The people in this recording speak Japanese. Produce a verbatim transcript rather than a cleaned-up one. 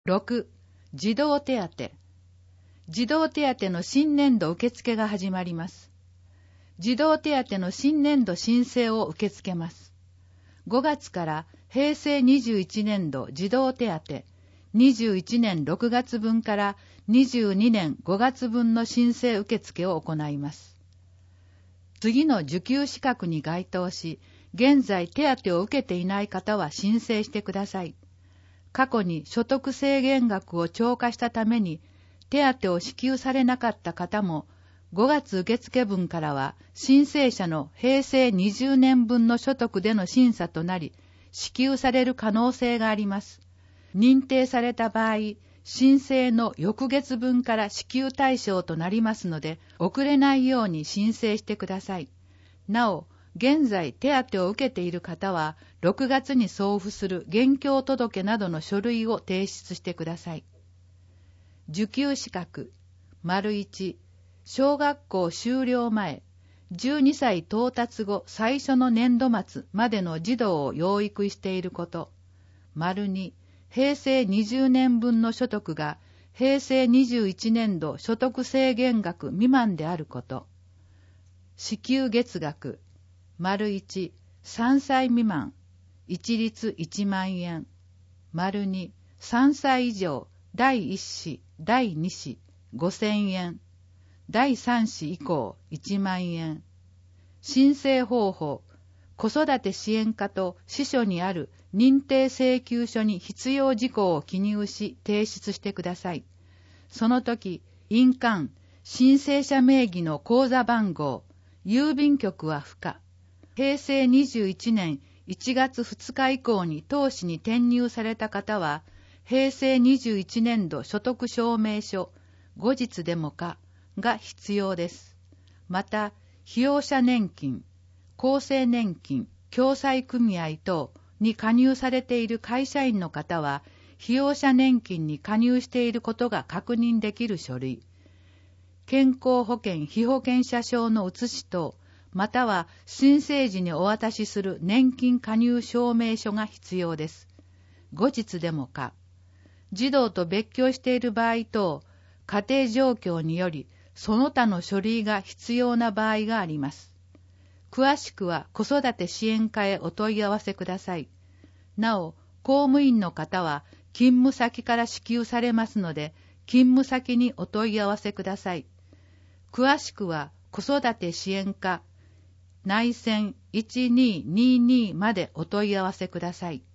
ろく. 児童手当。児童手当の新年度受付が始まります。児童手当の新年度申請を受け付けます。ごがつから平成にじゅういちねんど児童手当、にじゅういちねんろくがつぶんからにじゅうにねんごがつぶんの申請受付を行います。次の受給資格に該当し、現在手当を受けていない方は申請してください。過去に所得制限額を超過したために手当を支給されなかった方も、ごがつ受付分からは申請者の平成にじゅうねんぶんの所得での審査となり、支給される可能性があります。認定された場合、申請の翌月分から支給対象となりますので、遅れないように申請してください。なお、現在手当を受けている方は、ろくがつに送付する現況届などの書類を提出してください。受給資格。丸いち、小学校修了前、じゅうにさい到達後最初の年度末までの児童を養育していること。丸に、平成にじゅうねんぶんの所得が平成にじゅういちねんど所得制限額未満であること。支給月額。丸いち、さんさい未満、一律いちまんえん。丸に、さんさい以上、だいいっ子、だいに子、ごせんえん。だいさん子以降、いちまんえん。申請方法。子育て支援課と司書にある認定請求書に必要事項を記入し提出してください。その時、印鑑、申請者名義の口座番号、郵便局は不可。平成にじゅういちねんいちがつふつか以降に当市に転入された方は、平成にじゅういちねんど所得証明書、後日でもかが必要です。また、被用者年金、厚生年金、共済組合等に加入されている会社員の方は、被用者年金に加入していることが確認できる書類、健康保険被保険者証の写し等、または申請時にお渡しする年金加入証明書が必要です。後日でもか。児童と別居している場合等、家庭状況によりその他の書類が必要な場合があります。詳しくは子育て支援課へお問い合わせください。なお、公務員の方は勤務先から支給されますので、勤務先にお問い合わせください。詳しくは子育て支援課内線いちにーにーにーまでお問い合わせください。